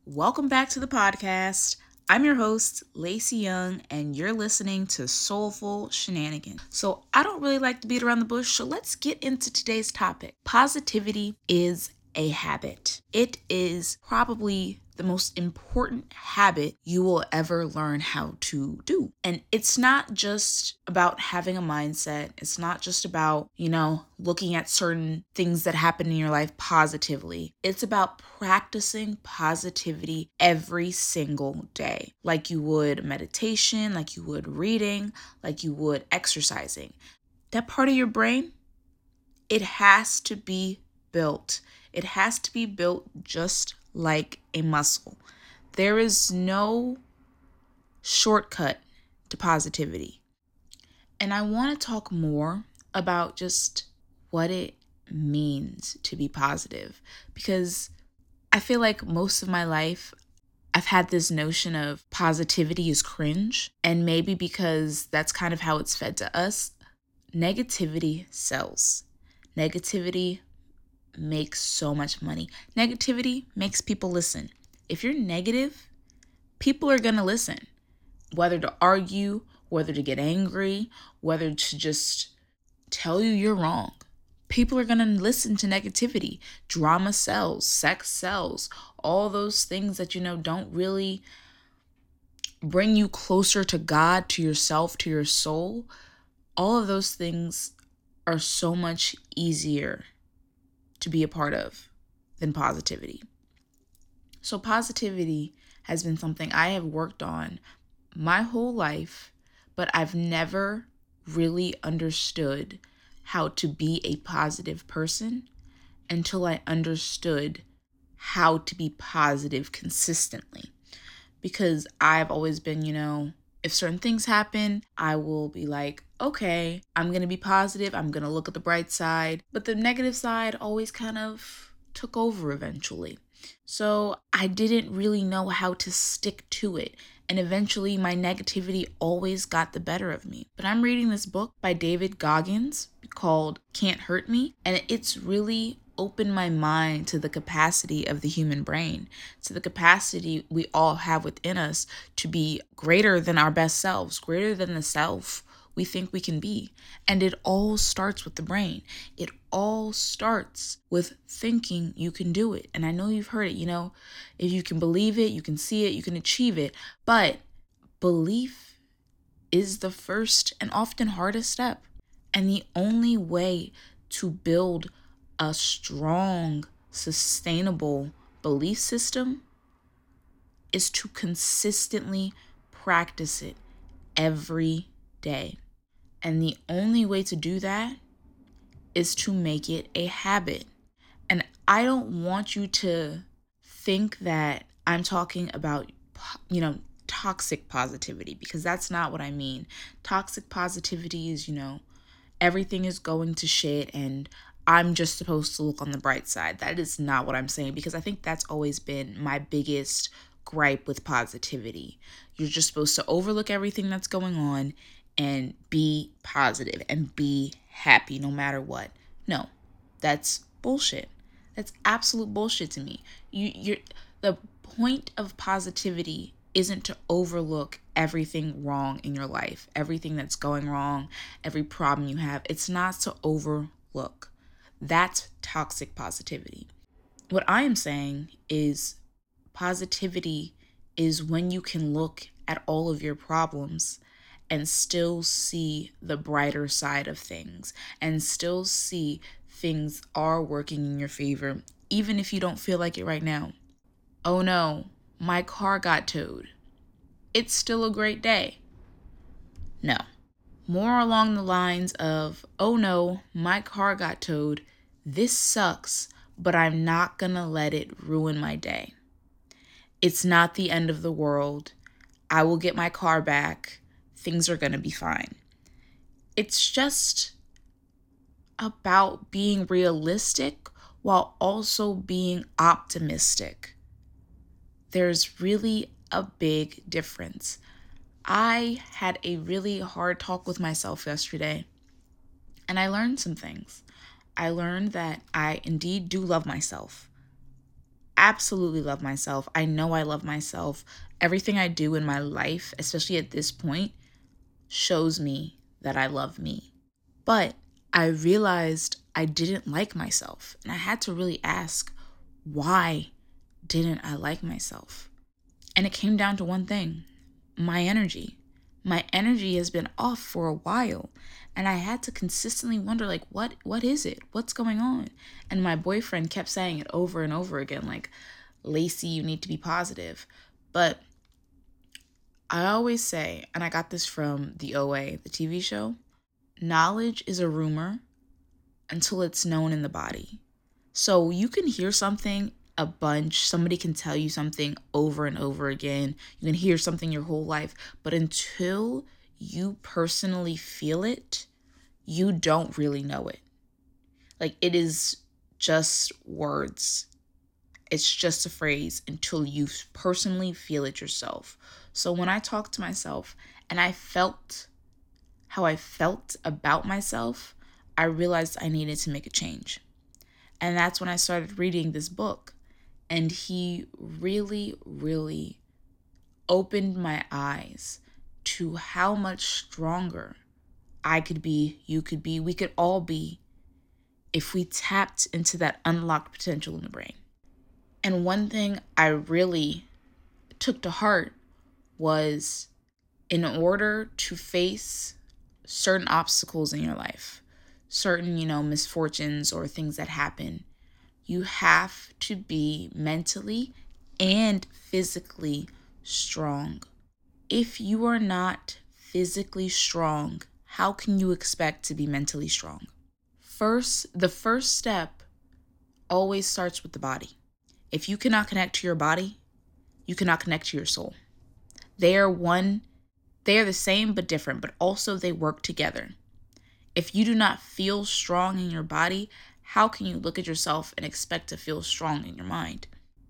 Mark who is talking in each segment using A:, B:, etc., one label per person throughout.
A: Welcome back to the podcast. I'm your host, Lacey Young, and you're listening to Soulful Shenanigans. So, I don't really like to beat around the bush, so let's get into today's topic. Positivity is a habit. It is probably the most important habit you will ever learn how to do. And it's not just about having a mindset. It's not just about, looking at certain things that happen in your life positively. It's about practicing positivity every single day, like you would meditation, like you would reading, like you would exercising. That part of your brain, it has to be built. It has to be built just like a muscle. There is no shortcut to positivity. And I want to talk more about just what it means to be positive, because I feel like most of my life I've had this notion of positivity is cringe, and maybe because that's kind of how it's fed to us. Negativity sells. Negativity makes so much money. Negativity makes people listen. If you're negative, people are going to listen, whether to argue, whether to get angry, whether to just tell you you're wrong. People are going to listen to negativity. Drama sells, sex sells, all those things that don't really bring you closer to God, to yourself, to your soul. All of those things are so much easier to be a part of than positivity. So positivity has been something I have worked on my whole life, but I've never really understood how to be a positive person until I understood how to be positive consistently. Because I've always been, if certain things happen, I will be like, okay, I'm going to be positive. I'm going to look at the bright side. But the negative side always kind of took over eventually. So I didn't really know how to stick to it. And eventually my negativity always got the better of me. But I'm reading this book by David Goggins called Can't Hurt Me. And it's really opened my mind to the capacity of the human brain, to the capacity we all have within us to be greater than our best selves, greater than the self we think we can be. And it all starts with the brain. It all starts with thinking you can do it. And I know you've heard it, if you can believe it, you can see it, you can achieve it. But belief is the first and often hardest step. And the only way to build a strong, sustainable belief system is to consistently practice it every day. And the only way to do that is to make it a habit. And I don't want you to think that I'm talking about, toxic positivity, because that's not what I mean. Toxic positivity is, everything is going to shit and I'm just supposed to look on the bright side. That is not what I'm saying, because I think that's always been my biggest gripe with positivity. You're just supposed to overlook everything that's going on and be positive and be happy no matter what. No, that's bullshit. That's absolute bullshit to me. You're the point of positivity isn't to overlook everything wrong in your life, everything that's going wrong, every problem you have. It's not to overlook. That's toxic positivity. What I am saying is positivity is when you can look at all of your problems and still see the brighter side of things and still see things are working in your favor, even if you don't feel like it right now. Oh no, my car got towed. It's still a great day. No. More along the lines of, oh no, my car got towed. This sucks, but I'm not gonna let it ruin my day. It's not the end of the world. I will get my car back. Things are gonna be fine. It's just about being realistic while also being optimistic. There's really a big difference. I had a really hard talk with myself yesterday, and I learned some things. I learned that I indeed do love myself. absolutely love myself. I know I love myself. Everything I do in my life, especially at this point, shows me that I love me. But I realized I didn't like myself. And I had to really ask, why didn't I like myself? And it came down to one thing: my energy. My energy has been off for a while. And I had to consistently wonder, like, what is it? What's going on? And my boyfriend kept saying it over and over again, like, Lacey, you need to be positive. But I always say, and I got this from the OA, the TV show, knowledge is a rumor until it's known in the body. So you can hear something a bunch, somebody can tell you something over and over again, you can hear something your whole life, but until you personally feel it, you don't really know it. Like, it is just words. It's just a phrase until you personally feel it yourself. So when I talked to myself and I felt how I felt about myself, I realized I needed to make a change. And that's when I started reading this book. And he really, really opened my eyes to how much stronger I could be, you could be, we could all be if we tapped into that unlocked potential in the brain. And one thing I really took to heart was, in order to face certain obstacles in your life, certain, misfortunes or things that happen, you have to be mentally and physically strong. If you are not physically strong, how can you expect to be mentally strong? The first step always starts with the body. If you cannot connect to your body, you cannot connect to your soul. They are the same but different, but also they work together. If you do not feel strong in your body, how can you look at yourself and expect to feel strong in your mind?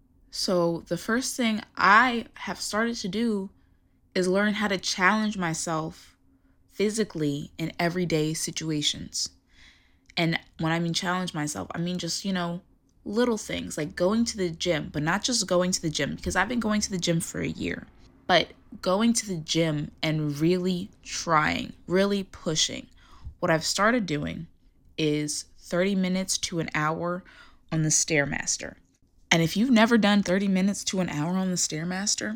A: So the first thing I have started to do is learn how to challenge myself physically in everyday situations. And when I mean challenge myself, I mean just, little things like going to the gym, but not just going to the gym, because I've been going to the gym for a year, but going to the gym and really trying, really pushing. What I've started doing is 30 minutes to an hour on the Stairmaster. And if you've never done 30 minutes to an hour on the Stairmaster,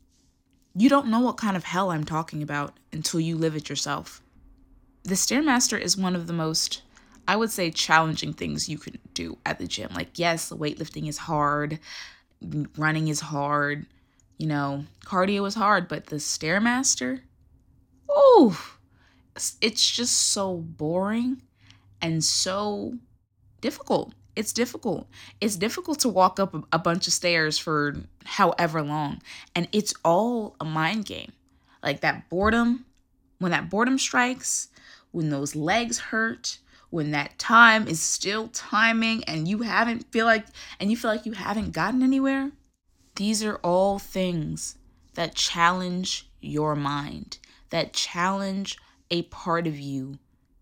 A: you don't know what kind of hell I'm talking about until you live it yourself. The Stairmaster is one of the most, I would say, challenging things you can do at the gym. Like, yes, weightlifting is hard, running is hard, cardio is hard, but the Stairmaster, ooh, it's just so boring and so difficult. It's difficult. It's difficult to walk up a bunch of stairs for however long. And it's all a mind game. Like that boredom, when that boredom strikes, when those legs hurt, when that time is still timing and you feel like you haven't gotten anywhere. These are all things that challenge your mind, that challenge a part of you.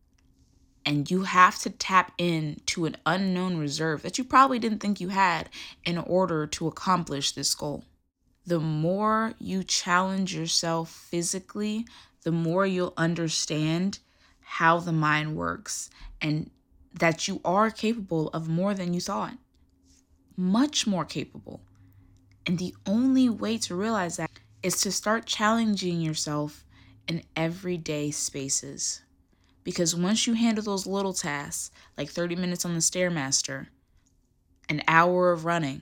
A: And you have to tap into an unknown reserve that you probably didn't think you had in order to accomplish this goal. The more you challenge yourself physically, the more you'll understand how the mind works and that you are capable of more than you thought. Much more capable. And the only way to realize that is to start challenging yourself in everyday spaces. Because once you handle those little tasks, like 30 minutes on the Stairmaster, an hour of running,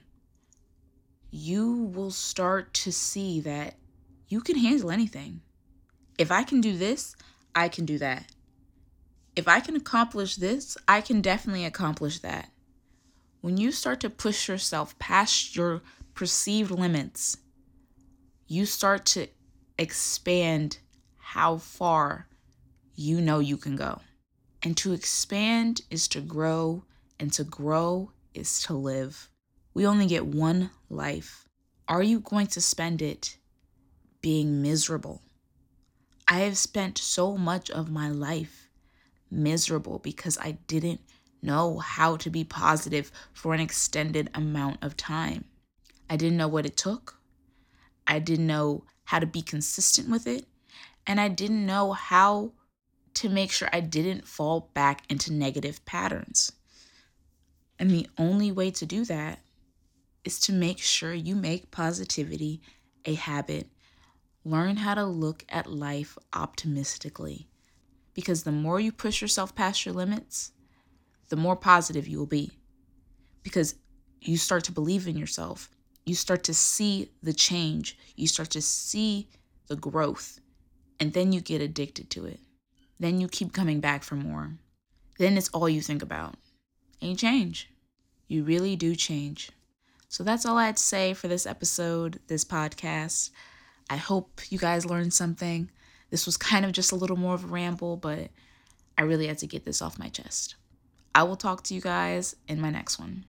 A: you will start to see that you can handle anything. If I can do this, I can do that. If I can accomplish this, I can definitely accomplish that. When you start to push yourself past your perceived limits, you start to expand how far you know you can go. And to expand is to grow, and to grow is to live. We only get one life. Are you going to spend it being miserable? I have spent so much of my life miserable because I didn't know how to be positive for an extended amount of time. I didn't know what it took. I didn't know how to be consistent with it. And I didn't know how to make sure I didn't fall back into negative patterns. And the only way to do that is to make sure you make positivity a habit. Learn how to look at life optimistically. Because the more you push yourself past your limits, the more positive you will be. Because you start to believe in yourself. You start to see the change. You start to see the growth. And then you get addicted to it. Then you keep coming back for more. Then it's all you think about. And you change. You really do change. So that's all I had to say for this episode, this podcast. I hope you guys learned something. This was kind of just a little more of a ramble, but I really had to get this off my chest. I will talk to you guys in my next one.